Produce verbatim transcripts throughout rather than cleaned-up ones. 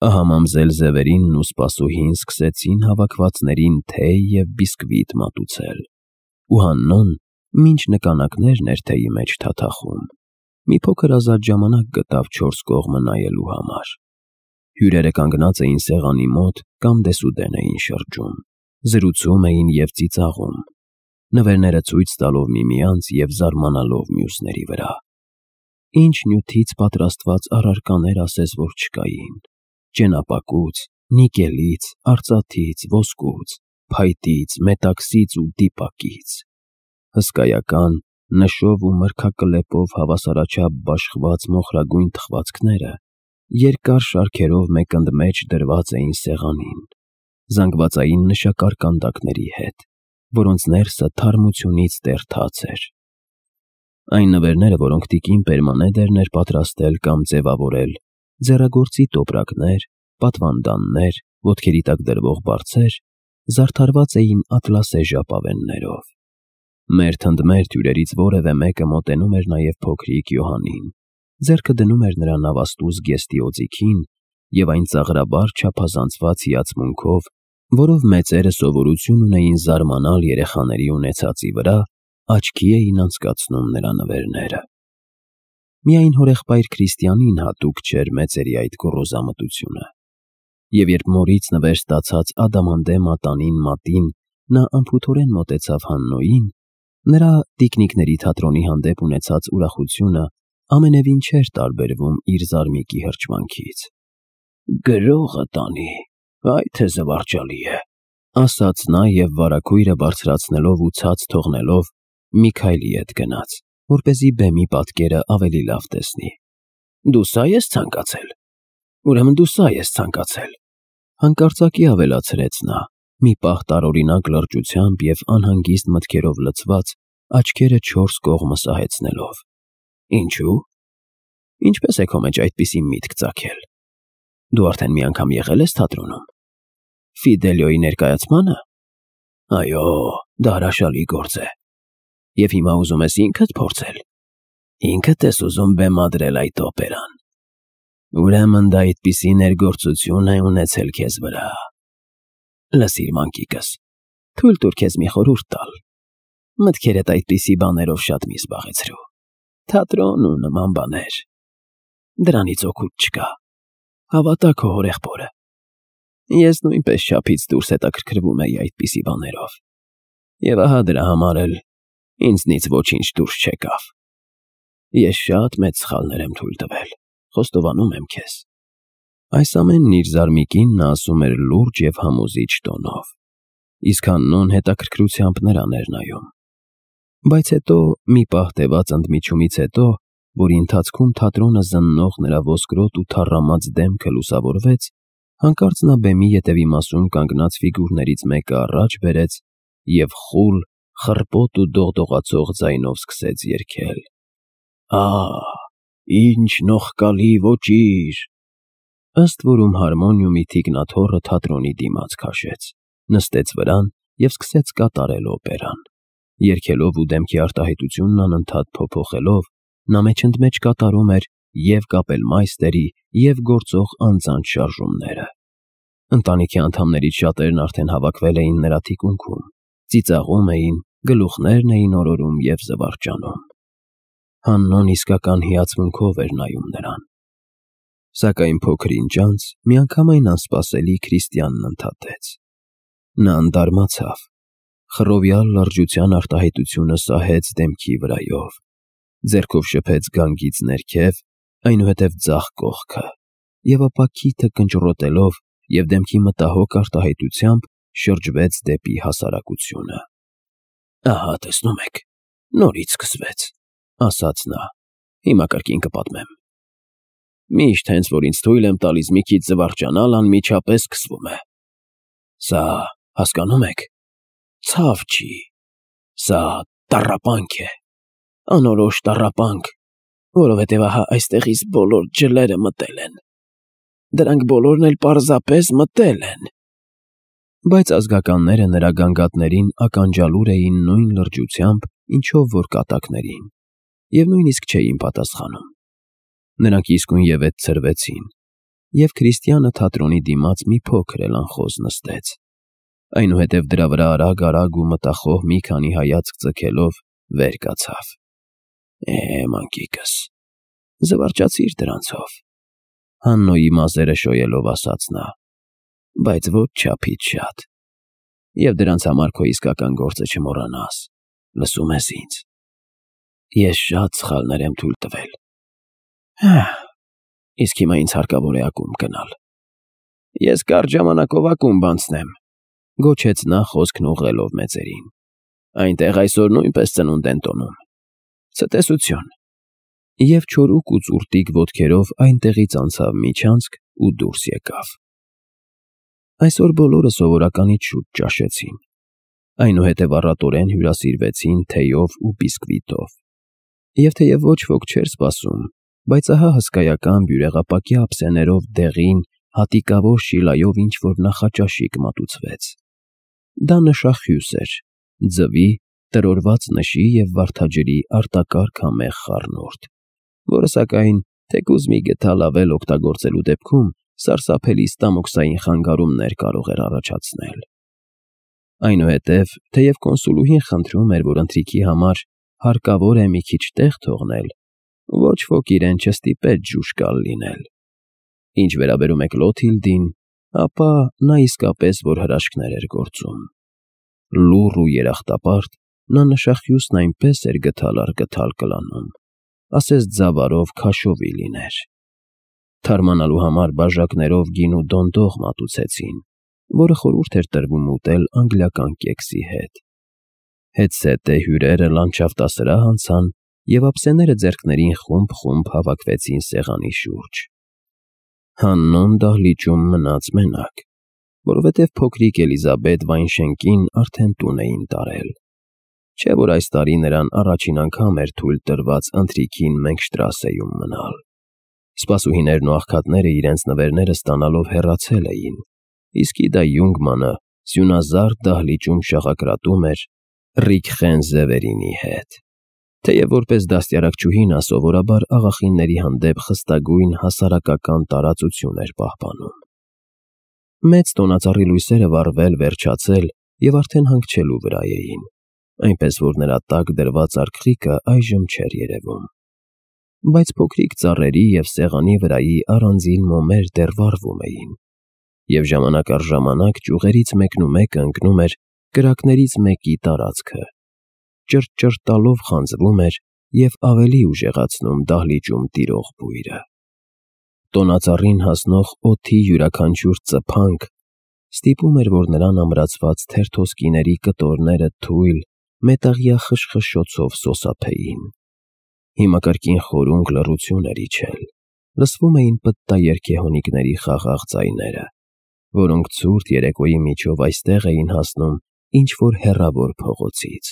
Ահա մամզել Զևերինն ու սպասուհին սկսեցին հավաքվածներին թեյ և բիսկվիտ մատուցել, ու Հաննոն մինչ նկանակներն էր թեյի մեջ թաթախում, մի փոքր ազատ ժամանակ գտավ չորս կողմը նայելու համար։ Հյուրերը կանգնած էին սեղանի մոտ կամ դեսուդեն էին շրջում, զրուցում էին և ծիծաղում, նվերները ցույց տալով միմյանց և զարմանալով մյուսների վրա։ Ինչ նյութից պատրաստված առարկաներ ասես որ չկային. ճենապակուց, նիկելից, արծաթից, ոսկուց, փայտից, մետաքսից ու դիպակից։ Հսկայական, նշով ու մրգակլեպով հավասարաչափ բաշխված մոխրագույն թխվածքները երկար շարքերով մեկընդմեջ դրված էին սեղանին, զանգվածային նշակարկանդակների հետ, որոնց ներսը թարմությունից տերթած էր։ Այն նվերները, որոնք տիկին Պերմանեդերն էր պատրաստել կամ ձևավորել, ձեռագործի տոպրակներ, պատվանդաններ, ոտքերի տակ դրվող բարձեր, զարդարված էին ատլասե ժապավեններով։ Մերթ ընդ մերթ հյուրերից որևէ մեկը մոտենում էր նաև փոքրիկ Յոհաննին, ձեռքը դնում էր նրա նավաստու զգեստի օձիքին և այն ծաղրաբար չափազանցված հիացմունքով, որով մեծերը սովորություն ունեին զարմանալ երեխաների ունեցածի վրա, աչքի էին անցկացնում նրա նվերները։ Միայն հորեղբայր Քրիստիանին հատուկ չէր մեծերի այդ գոռոզամտությունը, և երբ մորից նվեր ստացած ադամանդե մատանին մատին նա անփութորեն մոտեցավ Հաննոյին, նրա տիկնիկների թատրոնի հանդեպ ունեցած ուրախությունը ամենևին չէր տարբերվում իր զարմիկի հրճվանքից։ «Գրողը տանի, այ թե զվարճալի է», ասաց նա և վարագույրը բարձրացնելով ու ցած թողնելով Միքայելի հետ գնաց, որպեսզի բեմի պատկերը ավելի լավ տեսնի։ «Դու սա ես ցանկացել, ուրեմն դու սա ես ցանկացել», հանկարծակի ավելացրեց նա, մի պահ տարօրինակ լրջությամբ և անհանգիստ մտքերով լցված, աչքերը չորս կողմը սահեցնելով։ «Ինչո՞ւ։ Ինչպե՞ս է քո մեջ այդպիսի միտք ծագել։ Դու արդեն մի անգամ եղել ես թատրոնում։ Ֆիդելիոյի ներկայացմանը։ Այո, դա հրաշալի գործ է։ Եվ հիմա ուզում ես ինքդ փորձել։ Ինքդ ես ուզում բեմադրել այդ օպերան։ Ուրեմն դա այդպիսի ներգործություն է ունեցել քեզ վրա։ Լսիր, մանկիկս, թույլ տուր քեզ մի խորհուրդ տալ։ Մտքերդ այդպիսի բաներով շատ մի զբաղեցրու։ Թատրոն ու նման բաներ։ Դրանից օգուտ չկա։ Հավատա քո հորեղբորը։ Ես նույնպես չափից դուրս հետաքրքրվում էի այդպիսի բաներով։ Եվ ահա դրա համար էլ ինձնից ոչինչ դուրս չեկավ։ Ես շատ մեծ սխալներ եմ թույլ տվել, խոստովանում եմ քեզ։ Այս ամենն իր զարմիկին նա ասում էր լուրջ և համոզիչ տոնով, իսկ Հաննոն հետաքրքրությամբ նրան էր նայում։ Բայց հետո, մի պահ տևած ընդմիջումից հետո, որի ընթացքում թատրոնը զննող նրա ոսկրոտ ու թառամած դեմքը լուսավորվեց, հանկարծ նա բեմի ետևի մասում կանգնած ֆիգուրներից մեկը առաջ բերեց և խուլ, խռպոտ ու դողդողացող ձայնով սկսեց երգել. «Ահ, ինչ նողկալի ոճիր»։ Ըստ որում հարմոնիումի թիկնաթոռը թատրոնի դիմաց քաշեց, նստեց վրան և սկսեց կատարել օպերան։ Երգելով ու դեմքի արտահայտությունն անընդհատ փոփոխելով, նա մեջընդմեջ կատարում էր և կապելմայստերի, և գործող անձանց շարժումները։ Ընտանիքի անդամներից շատերն արդեն հավաքվել էին նրա թիկունքում, ծիծաղում էին, գլուխներն էին օրորում և զվարճանում։ Հաննոն իսկական հիացմունքով էր նայում նրան։ Սակայն փոքր ինչ անց միանգամայն անսպասելի Քրիստիանն ընդհատեց։ Նա ընդարմացավ, խռովյալ լրջության արտահայտությունը սահեց դեմքի վրայով, ձեռքով շփեց գանգից ներքև, այնուհետև ձախ կողքը, և ապա քիթը կնճռոտելով և դեմքի մտահոգ արտահայտությամբ շրջվեց դեպի հասարակությունը։ «Ահա տեսնում եք, նորից սկսվեց», ասաց նա, «հիմա կրկին կպատմեմ։ Միշտ հենց որ ինձ թույլ եմ տալիս մի քիչ զվարճանալ, անմիջապես սկսվում է։ Սա, հասկանում եք, ցավ չի, սա տառապանք է, անորոշ տառապանք, որովհետև ահա այստեղից բոլոր ջլերը մտել են։ Դրանք բոլորն էլ պարզապես մտել են»։ Բայց ազգականները նրա գանգատներին ականջալուր էին նույն լրջությամբ, ինչով որ կատակներին, և նույնիսկ չէին պատասխանում։ Նրանք իսկույնևեթ ցրվեցին, և Քրիստիանը թատրոնի դիմաց մի փոքր էլ անխոզ նստեց։ Այնուհետև դրա վրա արագ-արագ ու մտախոհ մի քանի հայացք ձգելով վեր կացավ։ Է, մանկիկս, զվարճացիր դրանցով, Հաննոյի մազերը շոյելով ասաց նա, բայց ոչ չափից շատ, և դրանց համար քո իսկական գործը չմոռանաս, լսում ես ինձ։ Ես շատ սխալներ եմ թույլ տվել։ Հա, իսկ հիմա ինձ հարկավոր է ակումբ գնալ։ Ես կարճ ժամանակով ակումբ անցնեմ, գոչեց նա խոսքն ուղղելով մեծերին։ Այնտեղ այսօր նույնպես ծնունդ են տոնում։ Ցտեսություն։ Եվ չորուկ ու ծուրտիկ ոտքերով այնտեղից անցավ միջանցք ու դուրս եկավ։ Այսօր բոլորը սովորականից շուտ ճաշեցին։ Այնուհետև առատորեն հյուրասիրվեցին թեյով ու բիսկվիտով։ Եվ թեև ոչ ոք չէր սպասում, բայց ահա հսկայական բյուրեղապակյա ափսեներով դեղին, հատիկավոր շիլայով ինչ-որ նախաճաշիկ մատուցվեց։ Դա նշախյուս էր, ձվի, տրորված նշի և վարդաջրի արտակարգ համեղ խառնուրդ, որը սակայն, թեկուզ մի գդալ ավել օգտագործելու դեպքում, սարսափելի ստամոքսային խանգարումներ կարող էր առաջացնել։ Այնուհետև, թեև կոնսուլուհին խնդրում էր, որ ընթրիքի համար հարկավոր է մի քիչ տեղ թողնել, ոչ ոք իրեն չստիպեց ժուժկալ լինել։ Ինչ վերաբերում է Կլոթիլդին, ապա նա իսկապես որ հրաշքներ էր գործում։ Լուռ ու երախտապարտ, նա նշախյուսն այնպես էր գդալ առ գդալ կլանում, ասես ձավարով քաշովի լիներ։ Թարմանալու համար բաժակներով գին ու դոնդող մատուցեցին, որը խորհուրդ էր տրվում ուտել անգլիական կեքսի հետ։ Հետզհետե հյուրերը լանդշաֆտասրահ անցան և ափսեները ձեռքներին խումբ-խումբ հավաքվեցին սեղանի շուրջ։ Հաննոն դահլիճում մնաց մենակ, որովհետև փոքրիկ Էլիզաբետ Վայնշենկին արդեն տուն էին տարել։ Չէ՞ որ այս տարի նրան առաջին անգամ էր թույլ տրված ընթրիքին Մենգշտրասեում մնալ։ Սպասուհիներն ու աղքատները իրենց նվերները ստանալով հեռացել էին, իսկ Իդա Յունգմանը սյունազարդ դահլիճում շաղակրատում էր Ռիքխեն-Զևերինի հետ։ Թեև որպես դաստիարակչուհի նա սովորաբար աղախինների հանդեպ խստագույն հասարակական տարածություն էր պահպանում։ Մեծ տոնածառի լույսերը վառվել, վերջացել և արդեն հանգչելու վրա էին, այնպես որ նրա տակ դրված արկղիկը այժմ չէր երևում։ Բայց փոքրիկ ծառերի և սեղանի վրայի առանձին մոմեր դեռ վառվում էին, և ժամանակ առ ժամանակ ճյուղերից մեկնումեկը ընկնում էր կրակներից մեկի տարածքը, ճրճրտալով խանձվում էր և ավելի ուժեղացնում դահլիճում տիրող բույրը։ Տոնածառին հասնող օդի յուրաքանչյուր ծփանք ստիպում էր, որ նրան ամրացված թերթոսկիների կտորները թույլ, մետաղյա խշխշոցով սոսափեին։ Հիմա կրկին խորունկ լռություն էր իջել, լսվում էին պտտաերգեհոնիկների խաղաղ ձայները, որոնք ցուրտ երեկոյի միջով այստեղ էին հասնում ինչ-որ հեռավոր փողոցից։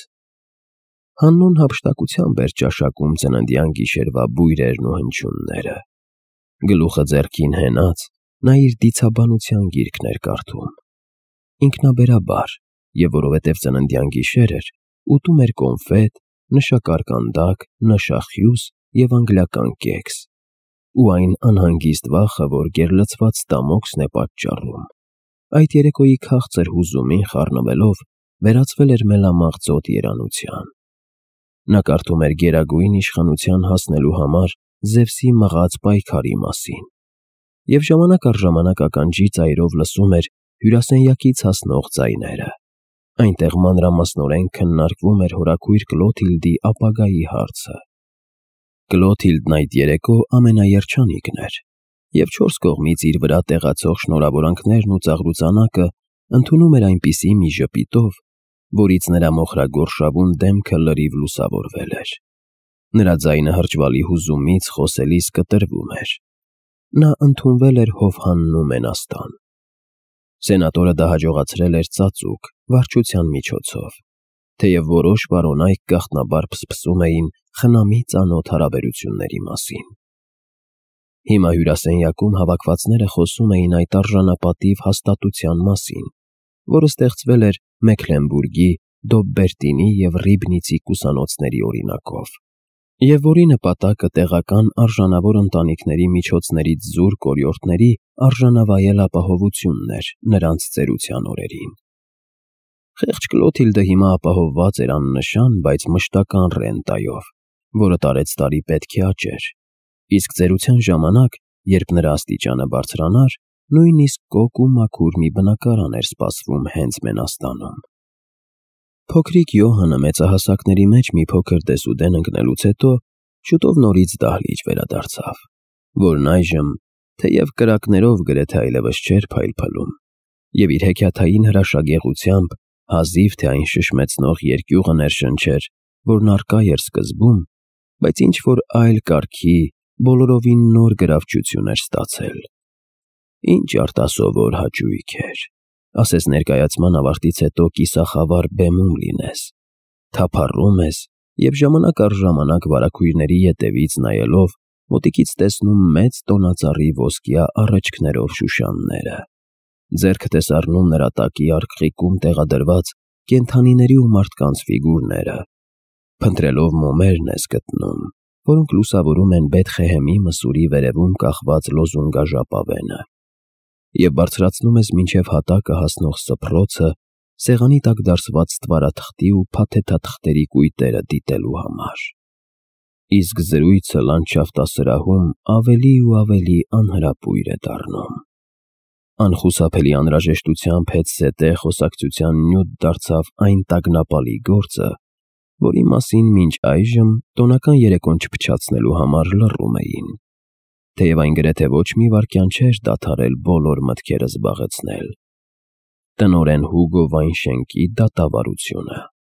Հաննոն հափշտակությամբ էր ճաշակում ծննդյան գիշերվա բույրերն ու հնչյունները։ Գլուխը ձեռքին հենած, նա իր դիցաբանության գիրքն էր կարդում։ Ինքնաբերաբար, և որովհետև ծննդյան գիշեր էր, ուտում էր կոնֆետ, նշակարկանդակ, նշախյուս և անգլիական կեքս, ու այն անհանգիստ վախը, որ գերլցված ստամոքսն է պատճառում, այդ երեկոյի քաղցր հուզումին խառնվելով, վերածվել էր մելամաղձոտ երանության։ Նա կարդում էր Գերագույն Իշխանության հասնելու համար Զևսի մղած պայքարի մասին և ժամանակ առ ժամանակ ականջի ծայրով լսում էր հյուրասենյակից հասնող ձայները։ Այնտեղ մանրամասնորեն քննարկվում էր հորաքույր Կլոթիլդի ապագայի հարցը։ Կլոթիլդն այդ երեկո ամենաերջանիկն էր, և չորս կողմից իր վրա տեղացող շնորհավորանքներն ու ծաղրուծանակը ընդունում էր այնպիսի մի ժպիտով, որից նրա մոխրագորշավուն դեմքը լրիվ լուսավորվել էր։ Նրա ձայնը հրճվալի հուզումից խոսելիս կտրվում էր։ Նա ընդունվել էր Հովհաննու մենաստան։ Սենատորը դա հաջողացրել էր ծածուկ, վարչության միջոցով, թեև որոշ պարոնայք գաղտնաբար փսփսում էին խնամի ծանոթ հարաբերությունների մասին։ Հիմա հյուրասենյակում հավաքվածները խոսում էին այդ արժանապատիվ հաստատության մասին, որը ստեղծվել էր Մեքլենբուրգի, Դոբբերտինի և Ռիբնիցի կուսանոցների օրինակով, և որի նպատակը տեղական արժանավոր ընտանիքների միջոցներից զուրկ օրիորդների արժանավայել ապահովությունն էր նրանց ծերության օրերին։ Խեղճ Կլոթիլդը հիմա ապահովված էր աննշան, բայց մշտական ռենտայով, որը տարեց տարի պետք է աճեր, իսկ ծերության ժամանակ, երբ նրա աստիճանը բարձրանար, նույնիսկ կոկ ու մաքուր մի բնակարան էր սպասվում հենց Մենաստանում։ Փոքրիկ Յոհանը մեծահասակների մեջ մի փոքր դեսուդեն ընկնելուց հետո շուտով նորից դահլիճ վերադարձավ, որն այժմ, թեև կրակներով գրեթե այլևս չէր փայլփլում, և իր հեքիաթային հրաշագեղությամբ հազիվ թե այն շշմեցնող երկյուղը ներշնչեր, որն առկա էր սկզբում, բայց ինչ-որ այլ կարգի, բոլորովին նոր գրավչություն էր ստացել։ Ինչ արտասովոր հաճույք էր, ասես ներկայացման ավարտից հետո կիսախավար բեմում լինես, թափառում ես և ժամանակ առ ժամանակ վարագույրների ետևից նայելով մոտիկից տեսնում մեծ տոնածառի ոսկյա առէջքներով շուշանները, ձեռքդ ես առնում նրա տակի արկղիկում տեղադրված կենդանիների ու մարդկանց ֆիգուրները, փնտրելով մոմերն ես գտնում, որոնք լուսավորում են Բեթխեհեմի մսուրի վերևում կախված լոզունգաժապավենը, և բարձրացնում ես մինչև հատակը հասնող սփռոցը սեղանի տակ դարսված ստվարաթղթի ու փաթեթաթղթերի կույտերը դիտելու համար։ Իսկ զրույցը լանդշաֆտասրահում ավելի ու ավելի անհրապույր է դառնում։ Անխուսափելի անհրաժեշտությամբ հետզհետե խոսակցության նյութ դարձավ այն տագնապալի գործը, որի մասին մինչ այժմ տոնական երեկոն չփչացնելու համար լռում էին, թեև այն գրեթե ոչ մի վայրկյան չէր դադարել բոլոր մտքերը զբաղեցնել. տնօրեն Հուգո Վայնշենկի դատավարությունը։